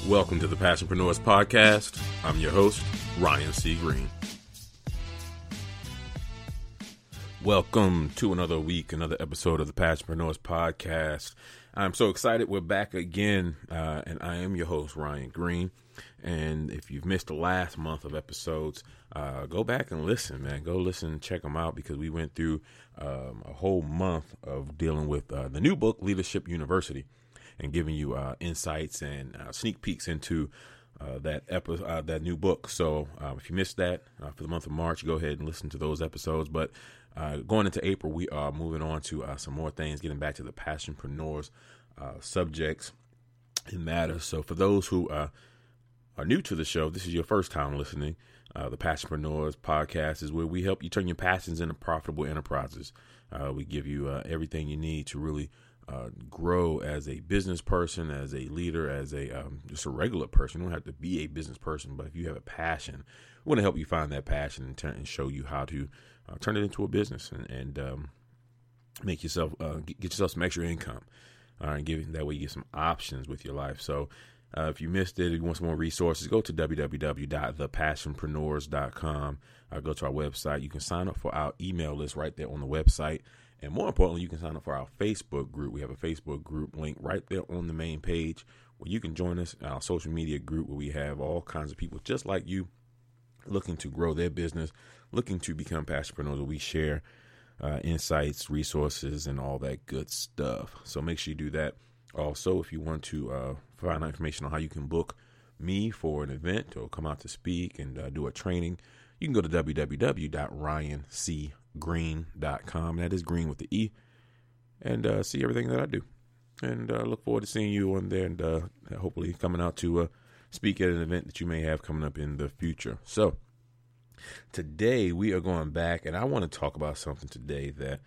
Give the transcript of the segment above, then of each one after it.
Welcome to the Passionpreneurs Podcast. I'm your host, Ryan C. Green. Welcome to another week, another episode of the Passionpreneurs Podcast. I'm so excited. We're back again, and I am your host, Ryan Green. And if you've missed the last month of episodes, go back and listen, man. Go listen, check them out, because we went through a whole month of dealing with the new book, Leadership University, and giving you insights and sneak peeks into that new book. So if you missed that for the month of March, go ahead and listen to those episodes. But going into April, we are moving on to some more things, getting back to the Passionpreneurs subjects and matters. So for those who are new to the show, this is your first time listening. The Passionpreneurs Podcast is where we help you turn your passions into profitable enterprises. We give you everything you need to really grow as a business person, as a leader, as a just a regular person. You don't have to be a business person, but if you have a passion, we want to help you find that passion and show you how to turn it into a business and make yourself get yourself some extra income. And that way you get some options with your life. So if you missed it, if you want some more resources, go to www.thepassionpreneurs.com. Go to our website. You can sign up for our email list right there on the website. And more importantly, you can sign up for our Facebook group. We have a Facebook group link right there on the main page where you can join us in our social media group, where we have all kinds of people just like you looking to grow their business, looking to become passionpreneurs, where we share insights, resources, and all that good stuff. So make sure you do that. Also, if you want to find out information on how you can book me for an event or come out to speak and do a training, you can go to www.ryancgreen.com. That is green with the E. And see everything that I do. And look forward to seeing you on there and hopefully coming out to speak at an event that you may have coming up in the future. So today we are going back, and I want to talk about something today that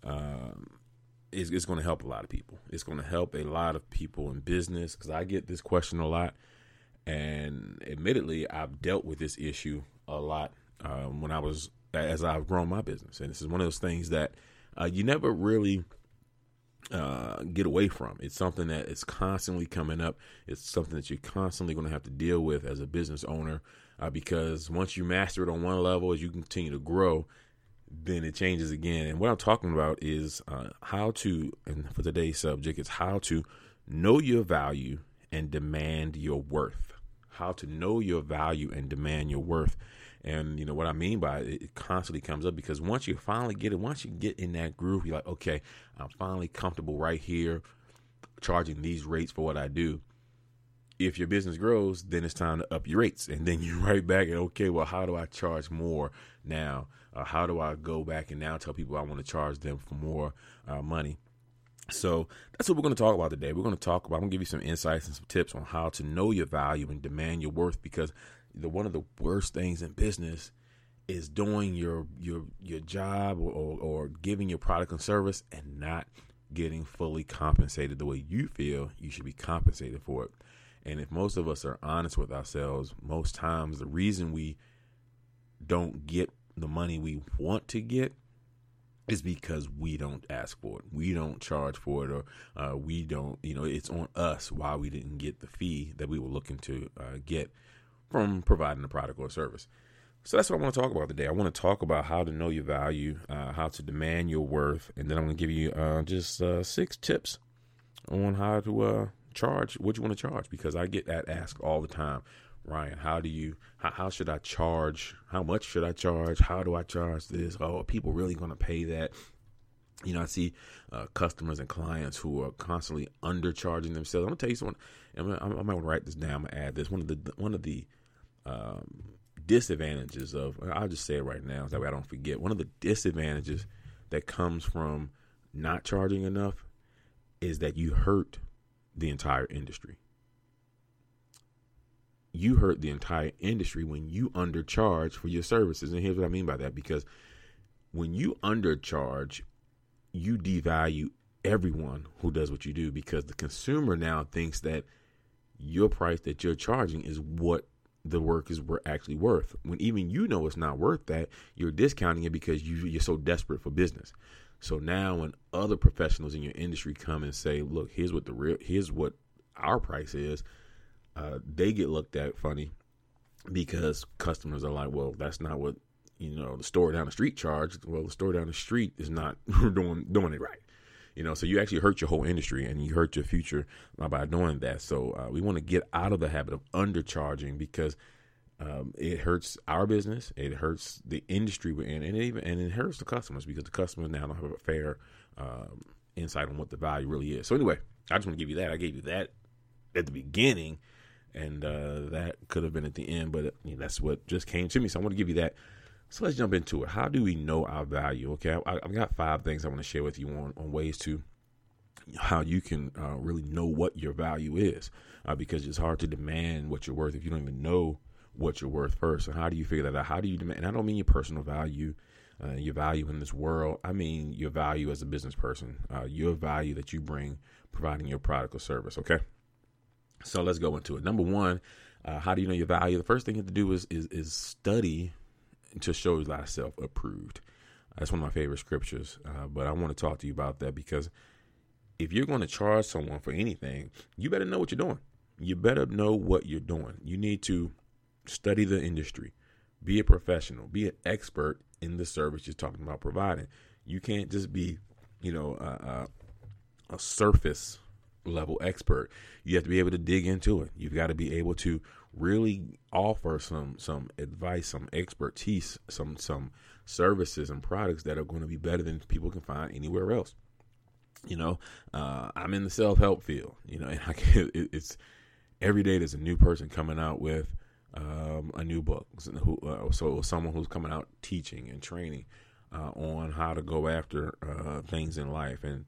is going to help a lot of people. It's going to help a lot of people in business, because I get this question a lot. And admittedly, I've dealt with this issue a lot as I've grown my business. And this is one of those things that you never really get away from. It's something that is constantly coming up. It's something that you're constantly going to have to deal with as a business owner, because once you master it on one level, as you continue to grow, then it changes again. And what I'm talking about is how to, and for today's subject, is how to know your value and demand your worth. How to know your value and demand your worth. And you know what I mean by it, it constantly comes up, because once you finally get it, once you get in that groove, you're like, okay, I'm finally comfortable right here charging these rates for what I do. If your business grows, then it's time to up your rates. And then you're right back and, okay, well, how do I charge more now? How do I go back and now tell people I want to charge them for more money? So that's what we're going to talk about today. I'm going to give you some insights and some tips on how to know your value and demand your worth, because one of the worst things in business is doing your job or giving your product and service and not getting fully compensated the way you feel you should be compensated for it. And if most of us are honest with ourselves, most times the reason we don't get the money we want to get is because we don't ask for it. We don't charge for it, or we don't, it's on us why we didn't get the fee that we were looking to get from providing a product or service. So that's what I want to talk about today. I want to talk about how to know your value, how to demand your worth, and then I'm going to give you just 6 tips on how to charge what you want to charge, because I get that asked all the time. Ryan, how should I charge? How much should I charge? How do I charge this? Oh, are people really going to pay that? I see customers and clients who are constantly undercharging themselves. I'm going to tell you something. I might want to write this down. I'm going to add this. One of the disadvantages of, I'll just say it right now, so that way I don't forget. One of the disadvantages that comes from not charging enough is that you hurt the entire industry. You hurt the entire industry when you undercharge for your services. And here's what I mean by that, because when you undercharge, you devalue everyone who does what you do, because the consumer now thinks that your price that you're charging is what the work is actually worth. When even it's not worth that, you're discounting it because you're so desperate for business. So now when other professionals in your industry come and say, look, here's what our price is, they get looked at funny because customers are like, well, that's not what, the store down the street charged. Well, the store down the street is not doing it right. So you actually hurt your whole industry and you hurt your future by doing that. So we want to get out of the habit of undercharging because it hurts our business. It hurts the industry we're in, and it hurts the customers because the customers now don't have a fair insight on what the value really is. So anyway, I just want to give you that. I gave you that at the beginning, and that could have been at the end, but that's what just came to me. So I want to give you that. So let's jump into it. How do we know our value? Okay, I've got 5 things I want to share with you on ways to how you can really know what your value is, because it's hard to demand what you're worth if you don't even know what you're worth first. So how do you figure that out? How do you demand? And I don't mean your personal value, your value in this world. I mean your value as a business person, your value that you bring providing your product or service. Okay, so let's go into it. Number 1, how do you know your value? The first thing you have to do is study to show thyself approved. That's one of my favorite scriptures, but I want to talk to you about that because if you're going to charge someone for anything, you better know what you're doing. You better know what you're doing. You need to study the industry, be a professional, be an expert in the service you're talking about providing. You can't just be, a surface level expert. You have to be able to dig into it. You've got to be able to really offer some advice, some expertise, some services and products that are going to be better than people can find anywhere else. I'm in the self-help field, and it's every day there's a new person coming out with a new book. So someone who's coming out teaching and training on how to go after things in life. And,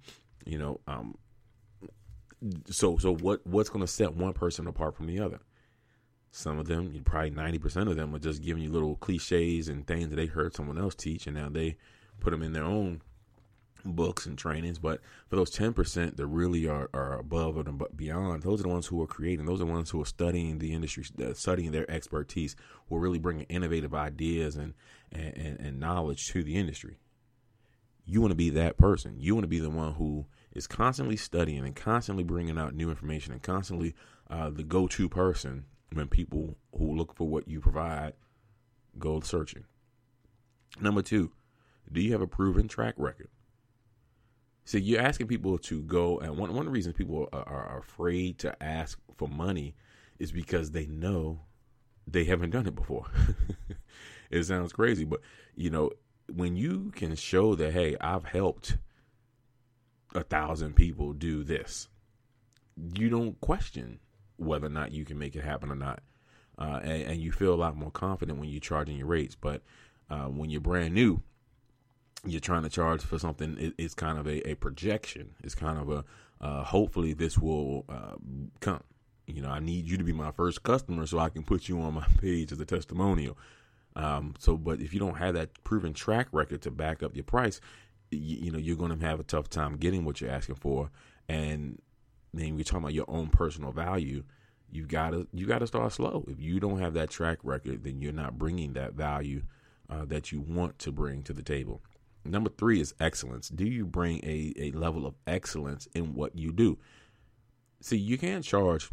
so what's going to set one person apart from the other? Some of them, probably 90% of them, are just giving you little cliches and things that they heard someone else teach, and now they put them in their own books and trainings. But for those 10% that really are above and beyond, those are the ones who are creating. Those are the ones who are studying the industry, studying their expertise, who are really bringing innovative ideas and knowledge to the industry. You want to be that person. You want to be the one who is constantly studying and constantly bringing out new information and constantly the go-to person when people who look for what you provide go searching. Number 2, do you have a proven track record? So you're asking people to go, and one of the reasons people are afraid to ask for money is because they know they haven't done it before. It sounds crazy, but when you can show that, hey, I've helped 1,000 people do this, you don't question whether or not you can make it happen or not. And you feel a lot more confident when you're charging your rates. But when you're brand new, you're trying to charge for something, it's kind of a projection. It's kind of a hopefully this will come. I need you to be my first customer so I can put you on my page as a testimonial. But if you don't have that proven track record to back up your price, you're going to have a tough time getting what you're asking for. And then we're talking about your own personal value. You gotta start slow. If you don't have that track record, then you're not bringing that value that you want to bring to the table. Number 3 is excellence. Do you bring a level of excellence in what you do? See, you can't charge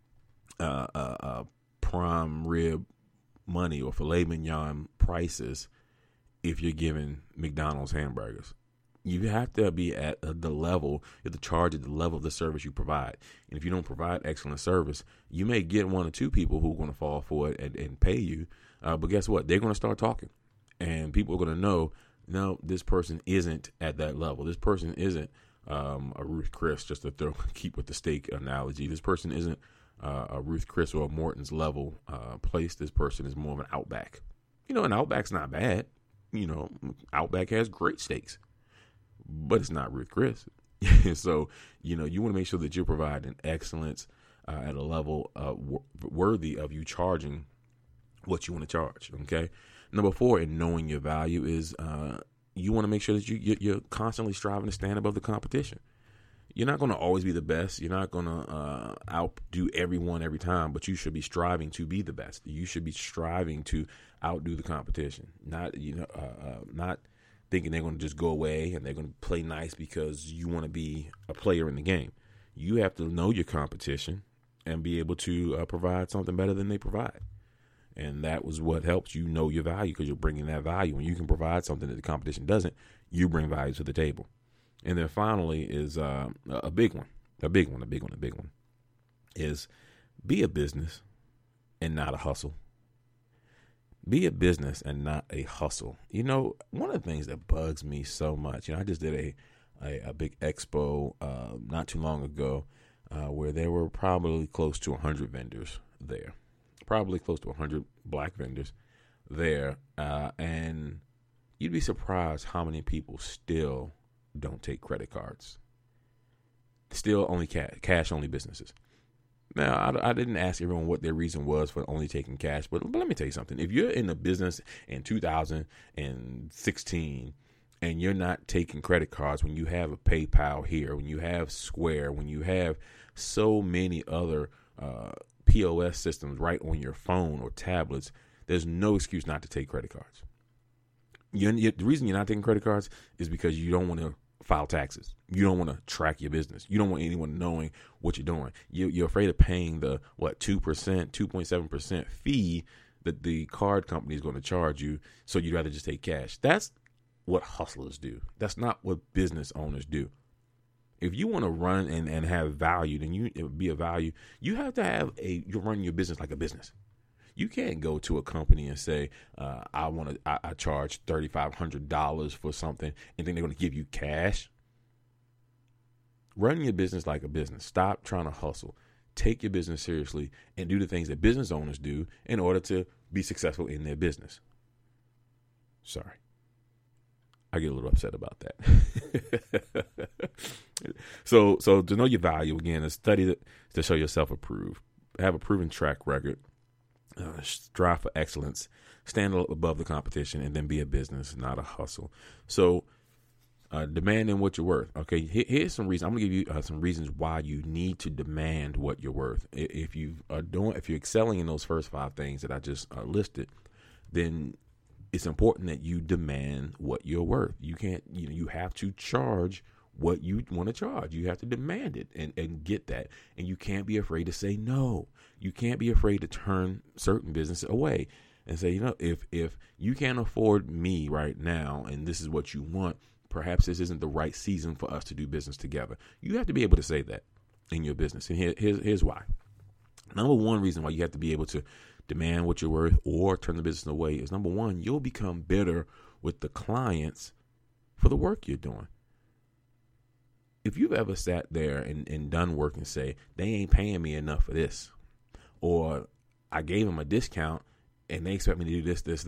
prime rib money or filet mignon prices if you're giving McDonald's hamburgers. You have to be at the level, you have to charge at the level of the service you provide. And if you don't provide excellent service, you may get 1 or 2 people who are going to fall for it and pay you. But guess what? They're going to start talking. And people are going to know, no, this person isn't at that level. This person isn't a Ruth Chris, just to keep with the steak analogy. This person isn't a Ruth Chris or a Morton's level place. This person is more of an Outback. And Outback's not bad. Outback has great steaks. But it's not Ruth Chris. So, you want to make sure that you're providing excellence at a level worthy of you charging what you want to charge. Okay. Number 4, in knowing your value is you want to make sure that you're constantly striving to stand above the competition. You're not going to always be the best. You're not going to outdo everyone every time, but you should be striving to be the best. You should be striving to outdo the competition, not thinking they're going to just go away and they're going to play nice because you want to be a player in the game. You have to know your competition, and be able to provide something better than they provide. And that was what helps you know your value, because you're bringing that value. When you can provide something that the competition doesn't, you bring value to the table. And then finally is a big one is be a business and not a hustle. Be a business and not a hustle. You know, one of the things that bugs me so much, I just did a big expo not too long ago where there were probably close to 100 vendors there. Probably close to 100 black vendors there. And you'd be surprised how many people still don't take credit cards. Still only cash only businesses. Now, I didn't ask everyone what their reason was for only taking cash, but let me tell you something. If you're in a business in 2016 and you're not taking credit cards, when you have a PayPal here, when you have Square, when you have so many other POS systems right on your phone or tablets, there's no excuse not to take credit cards. The reason you're not taking credit cards is because you don't want to file taxes. You don't want to track your business. You don't want anyone knowing what you're doing. You're afraid of paying the 2.7% fee that the card company is going to charge you, so you'd rather just take cash. That's what hustlers do. That's not what business owners do. If you want to run and have value, then it would be a value. You have to have you're running your business like a business. You can't go to a company and say, I charge $3,500 for something, and then they're going to give you cash. Run your business like a business. Stop trying to hustle. Take your business seriously and do the things that business owners do in order to be successful in their business. Sorry. I get a little upset about that. So to know your value, again, is study to show yourself approved. Have a proven track record. Strive for excellence. Stand above the competition, and then be a business, not a hustle. So demanding what you're worth. Okay, here's some reasons. I'm going to give you some reasons why you need to demand what you're worth. If you're excelling in those first 5 things that I just listed, then it's important that you demand what you're worth. You can't, you have to charge what you want to charge. You have to demand it and get that. And you can't be afraid to say no. You can't be afraid to turn certain businesses away and say, if you can't afford me right now and this is what you want, perhaps this isn't the right season for us to do business together. You have to be able to say that in your business. And here's why. Number one reason why you have to be able to demand what you're worth or turn the business away is, number one, you'll become bitter with the clients for the work you're doing. If you've ever sat there and done work and say, they ain't paying me enough for this, or I gave them a discount and they expect me to do this,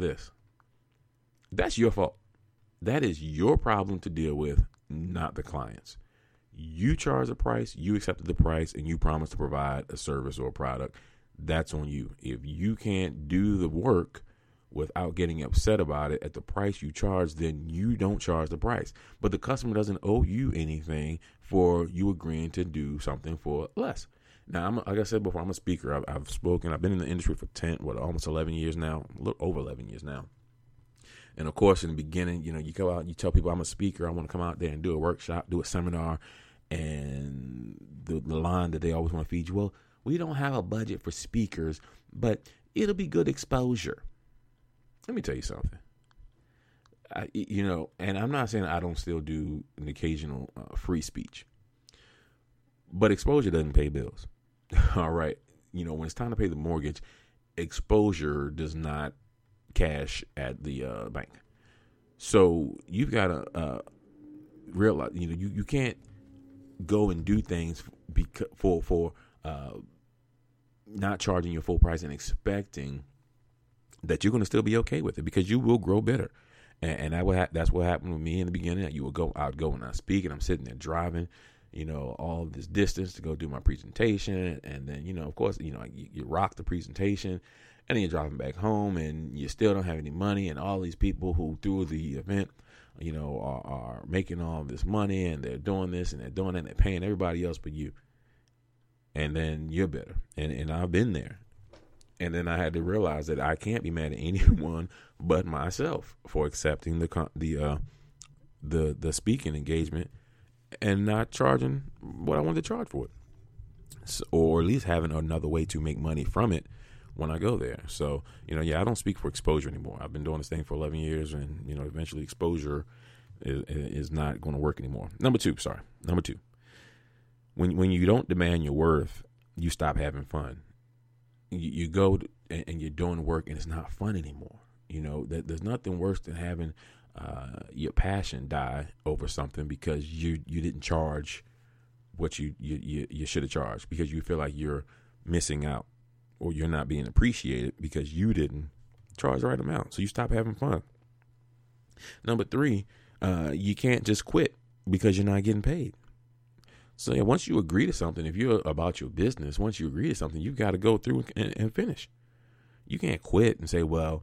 that's your fault. That is your problem to deal with, not the clients. You charge a price, you accepted the price, and you promised to provide a service or a product. That's on you. If you can't do the work without getting upset about it at the price you charge, then you don't charge the price. But the customer doesn't owe you anything for you agreeing to do something for less. Now, like I said before, I'm a speaker. I've spoken. I've been in the industry for almost 11 years now, a little over 11 years now. And of course, in the beginning, you go out, you tell people I'm a speaker. I want to come out there and do a workshop, do a seminar. And the line that they always want to feed you, well, we don't have a budget for speakers, but it'll be good exposure. Let me tell you something. And I'm not saying I don't still do an occasional free speech, but exposure doesn't pay bills. All right. When it's time to pay the mortgage, exposure does not cash at the bank. So you've got to realize, you can't go and do things for not charging your full price and expecting that you're going to still be okay with it, because you will grow bitter. And that's what happened with me in the beginning. I'd go and I speak, and I'm sitting there driving, all this distance to go do my presentation. And then, of course, you rock the presentation, and then you're driving back home and you still don't have any money. And all these people who threw the event, are making all this money, and they're doing this and they're doing that, and they're paying everybody else but you. And then you're bitter. And I've been there. And then I had to realize that I can't be mad at anyone but myself for accepting the speaking engagement and not charging what I wanted to charge for it. so, or at least having another way to make money from it when I go there. So, I don't speak for exposure anymore. I've been doing this thing for 11 years, and, eventually exposure is not going to work anymore. Number two, when you don't demand your worth, you stop having fun. You go and you're doing work and it's not fun anymore. There's nothing worse than having your passion die over something because you didn't charge what you should have charged, because you feel like you're missing out or you're not being appreciated because you didn't charge the right amount. So you stop having fun. Number three, you can't just quit because you're not getting paid. So once you agree to something, if you're about your business, once you agree to something, you've got to go through and finish. You can't quit and say, well,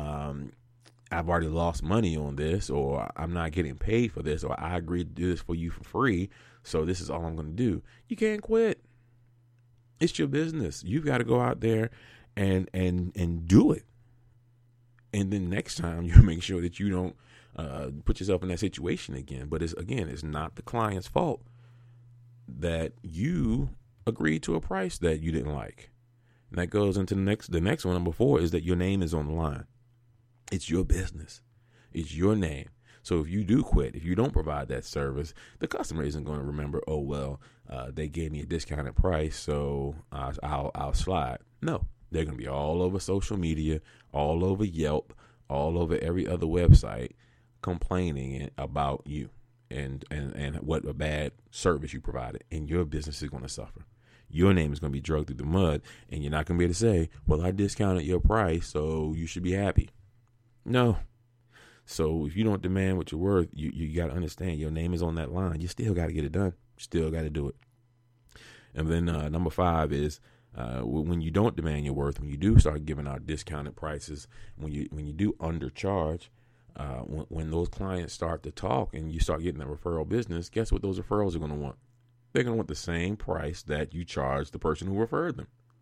I've already lost money on this, or I'm not getting paid for this, or I agreed to do this for you for free, so this is all I'm going to do. You can't quit. It's your business. You've got to go out there and do it. And then next time you make sure that you don't put yourself in that situation again. But it's not the client's fault that you agreed to a price that you didn't like. And that goes into the next one. Number 4 is that your name is on the line. It's your business. It's your name. So if you do quit, if you don't provide that service, the customer isn't going to remember, oh, well, they gave me a discounted price, so I'll slide. No, they're going to be all over social media, all over Yelp, all over every other website complaining about you and what a bad service you provided. And your business is going to suffer. Your name is going to be dragged through the mud, and you're not going to be able to say, well, I discounted your price, so you should be happy. No. So if you don't demand what you're worth, you got to understand your name is on that line. You still got to get it done. Still got to do it. And then number 5 is when you don't demand your worth, when you do start giving out discounted prices, when you do undercharge, when those clients start to talk and you start getting that referral business, guess what those referrals are going to want? They're going to want the same price that you charge the person who referred them.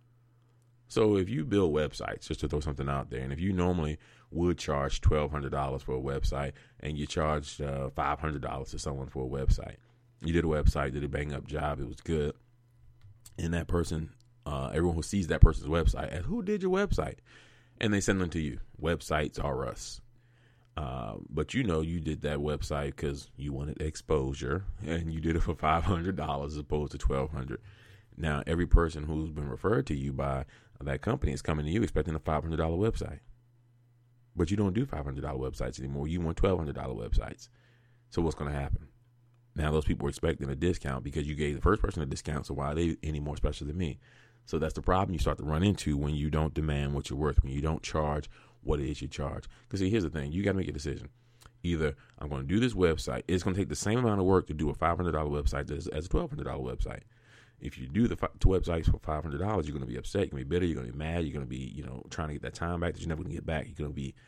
So if you build websites, just to throw something out there, and if you normally would charge $1,200 for a website and you charge $500 to someone for a website, you did a website, did a bang up job, it was good, and that person, everyone who sees that person's website, asks, who did your website? And they send them to you. Websites are us. But you did that website because you wanted exposure, and you did it for $500 as opposed to $1,200. Now, every person who's been referred to you by that company is coming to you expecting a $500 website. But you don't do $500 websites anymore. You want $1,200 websites. So what's going to happen? Now those people are expecting a discount because you gave the first person a discount, so why are they any more special than me? So that's the problem you start to run into when you don't demand what you're worth, when you don't charge what it is you charge. Because see, here's the thing. You got to make a decision. Either I'm going to do this website. It's going to take the same amount of work to do a $500 website as a $1,200 website. If you do the two websites for $500, you're going to be upset. You're going to be bitter. You're going to be mad. You're going to be, trying to get that time back that you're never going to get back. You're going to be,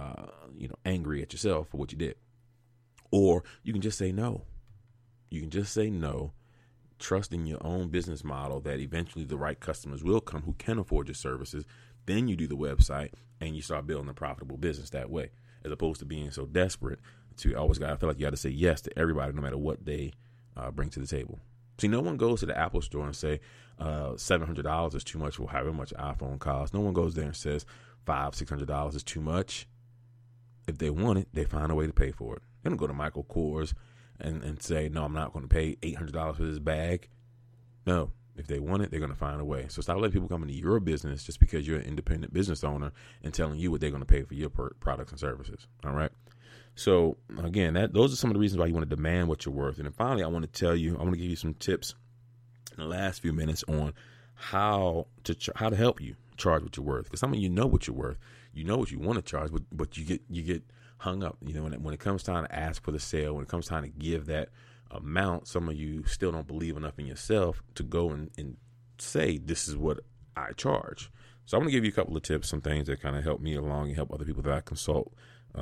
angry at yourself for what you did. Or you can just say no. You can just say no, trust in your own business model that eventually the right customers will come who can afford your services. Then you do the website and you start building a profitable business that way, as opposed to being so desperate to I feel like you got to say yes to everybody no matter what they bring to the table. See, no one goes to the Apple store and say $700 is too much for however much an iPhone costs. No one goes there and says $500-$600 is too much. If they want it, they find a way to pay for it. They don't go to Michael Kors and say, no, I'm not going to pay $800 for this bag. No, if they want it, they're going to find a way. So stop letting people come into your business just because you're an independent business owner and telling you what they're going to pay for your products and services. All right. So again, those are some of the reasons why you want to demand what you're worth. And then finally, I want to give you some tips in the last few minutes on how to help you charge what you're worth. Because some of you know what you're worth, you know what you want to charge, but you get hung up. When it comes time to ask for the sale, when it comes time to give that amount, some of you still don't believe enough in yourself to go and say, this is what I charge. So I'm going to give you a couple of tips, some things that kind of help me along and help other people that I consult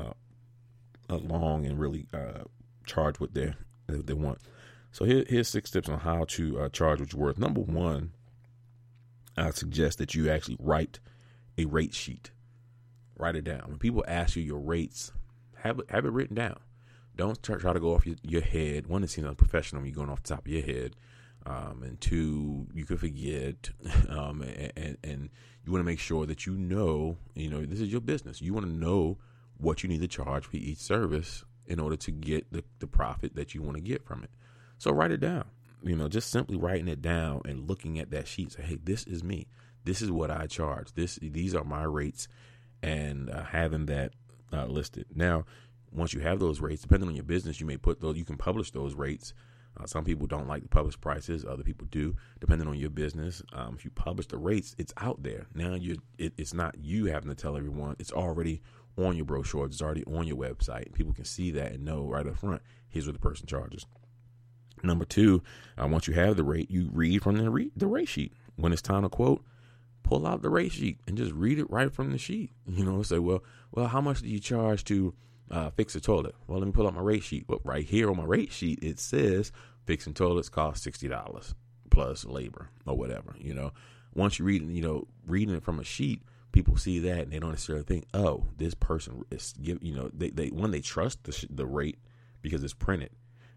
along and really charge what they want. So here's 6 tips on how to charge what you're worth. Number 1, I suggest that you actually write a rate sheet. Write it down. When people ask you your rates, have it written down. Don't try to go off your head. One, it seems unprofessional when you're going off the top of your head. And two, you could forget, and you want to make sure that this is your business. You want to know what you need to charge for each service in order to get the profit that you want to get from it. So write it down. Just simply writing it down and looking at that sheet. Say, hey, this is me. This is what I charge. These are my rates, and having that listed. Now, once you have those rates, depending on your business, you may put those. You can publish those rates. Some people don't like to publish prices. Other people do, depending on your business. If you publish the rates, it's out there. Now it's not you having to tell everyone. It's already on your brochure. It's already on your website. People can see that and know right up front, here's what the person charges. Number two, once you have the rate, you read from the rate sheet. When it's time to quote, pull out the rate sheet and just read it right from the sheet. Say, well, how much do you charge to fix a toilet? Well, let me pull out my rate sheet. Well, right here on my rate sheet, it says fixing toilets cost $60 plus labor or whatever. Once you read, reading it from a sheet, people see that and they don't necessarily think, oh, this person is they trust the rate because it's printed.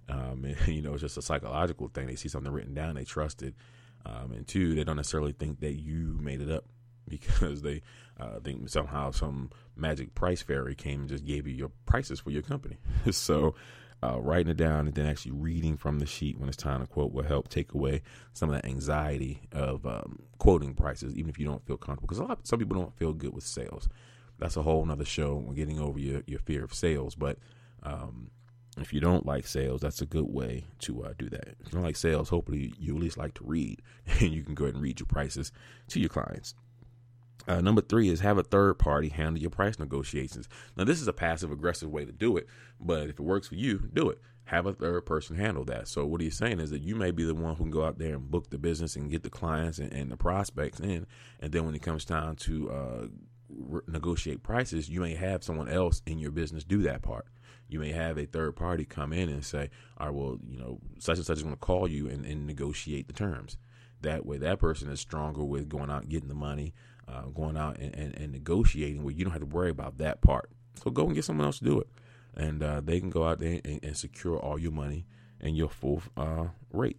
It's just a psychological thing. They see something written down, they trust it. And two, they don't necessarily think that you made it up because they think somehow some magic price fairy came and just gave you your prices for your company. So writing it down and then actually reading from the sheet when it's time to quote will help take away some of that anxiety of quoting prices, even if you don't feel comfortable. Because some people don't feel good with sales. That's a whole nother show. We're getting over your fear of sales. But if you don't like sales, that's a good way to do that. If you don't like sales, hopefully you at least like to read, and you can go ahead and read your prices to your clients. Number three is have a third party handle your price negotiations. Now, this is a passive aggressive way to do it, but if it works for you, do it. Have a third person handle that. So what he's saying is that you may be the one who can go out there and book the business and get the clients and the prospects in. And then when it comes time to negotiate prices, you may have someone else in your business do that part. You may have a third party come in and say, all right, well, such and such is going to call you and negotiate the terms. That way, that person is stronger with going out and getting the money, going out and negotiating where you don't have to worry about that part. So go and get someone else to do it. And they can go out there and secure all your money and your full rate.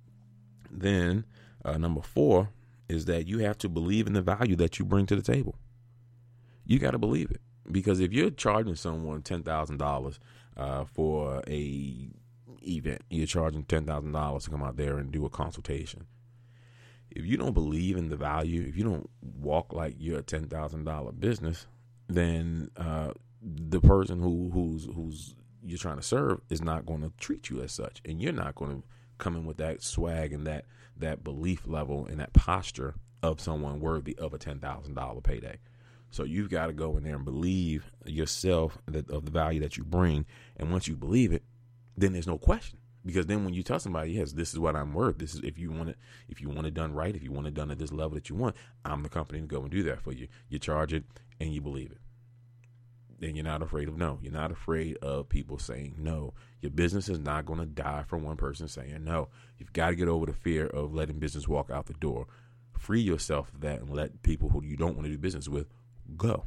Then number four is that you have to believe in the value that you bring to the table. You got to believe it. Because if you're charging someone $10,000 for a event, you're charging $10,000 to come out there and do a consultation. If you don't believe in the value, if you don't walk like you're a $10,000 business, then the person who's you're trying to serve is not going to treat you as such, and you're not going to come in with that swag and that belief level and that posture of someone worthy of a $10,000 payday. So you've got to go in there and believe yourself of the value that you bring. And once you believe it, then there's no question. Because then when you tell somebody, yes, this is what I'm worth. This is if you want it done right, if you want it done at this level that you want, I'm the company to go and do that for you. You charge it and you believe it. Then you're not afraid of no. You're not afraid of people saying no. Your business is not going to die from one person saying no. You've got to get over the fear of letting business walk out the door. Free yourself of that and let people who you don't want to do business with go.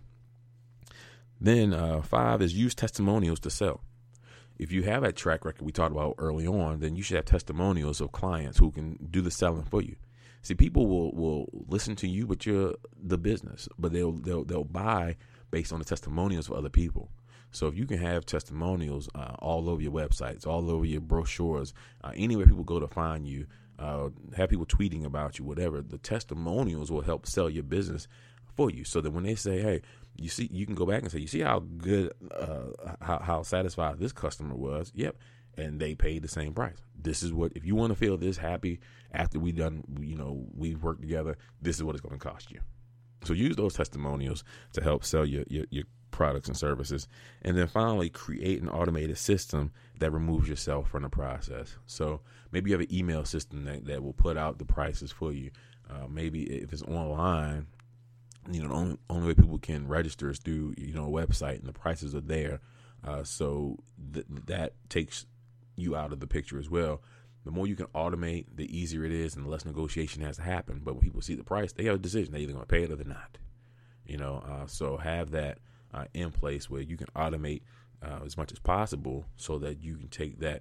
Then 5 is use testimonials to sell. If you have that track record we talked about early on, then you should have testimonials of clients who can do the selling for you. See, people will listen to you, but you're the business, but they'll buy based on the testimonials of other people. So if you can have testimonials all over your websites, all over your brochures, anywhere people go to find you, have people tweeting about you, whatever, the testimonials will help sell your business for you. So that when they say, hey, you see, you can go back and say, you see how good, how satisfied this customer was. Yep. And they paid the same price. This is what, if you want to feel this happy after we've worked together, this is what it's going to cost you. So use those testimonials to help sell your products and services. And then finally, create an automated system that removes yourself from the process. So maybe you have an email system that will put out the prices for you. Maybe if it's online, the only way people can register is through, a website, and the prices are there. So that takes you out of the picture as well. The more you can automate, the easier it is and the less negotiation has to happen. But when people see the price, they have a decision. They're either going to pay it or they're not. So have that in place where you can automate as much as possible so that you can take that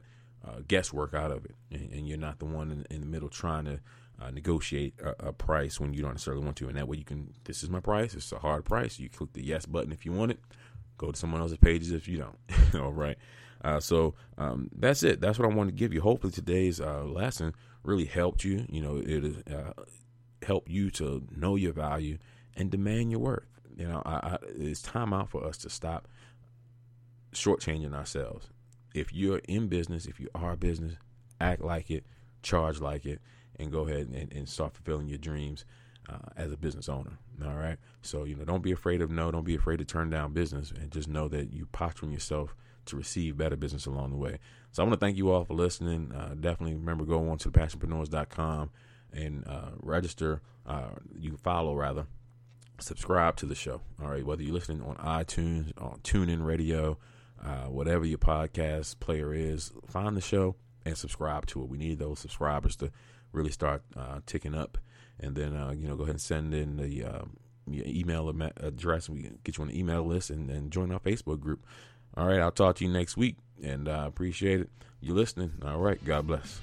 guesswork out of it, and you're not the one in the middle trying to negotiate a price when you don't necessarily want to. And that way you can, this is my price. It's a hard price. You click the yes button if you want it. Go to someone else's pages if you don't. All right. So that's it. That's what I wanted to give you. Hopefully today's lesson really helped you. You know, it help you to know your value and demand your worth. You know, it's time out for us to stop shortchanging ourselves. If you're in business, if you are a business, act like it, charge like it, and go ahead and start fulfilling your dreams as a business owner. All right. So, you know, don't be afraid of no. Don't be afraid to turn down business, and just know that you posturing yourself to receive better business along the way. So I want to thank you all for listening. Definitely remember, go on to thepassionpreneurs.com and register. You can follow, rather, subscribe to the show. All right. Whether you're listening on iTunes, on TuneIn Radio, whatever your podcast player is, find the show and subscribe to it. We need those subscribers to really start ticking up. And then, you know, go ahead and send in the your email address. We can get you on the email list and join our Facebook group. All right. I'll talk to you next week, and I appreciate it. You listening. All right. God bless.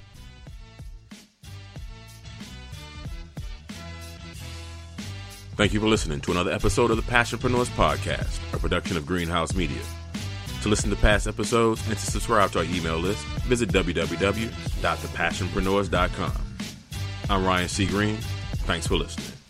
Thank you for listening to another episode of the Passionpreneurs Podcast, a production of Greenhouse Media. To listen to past episodes and to subscribe to our email list, visit www.thepassionpreneurs.com. I'm Ryan C. Green. Thanks for listening.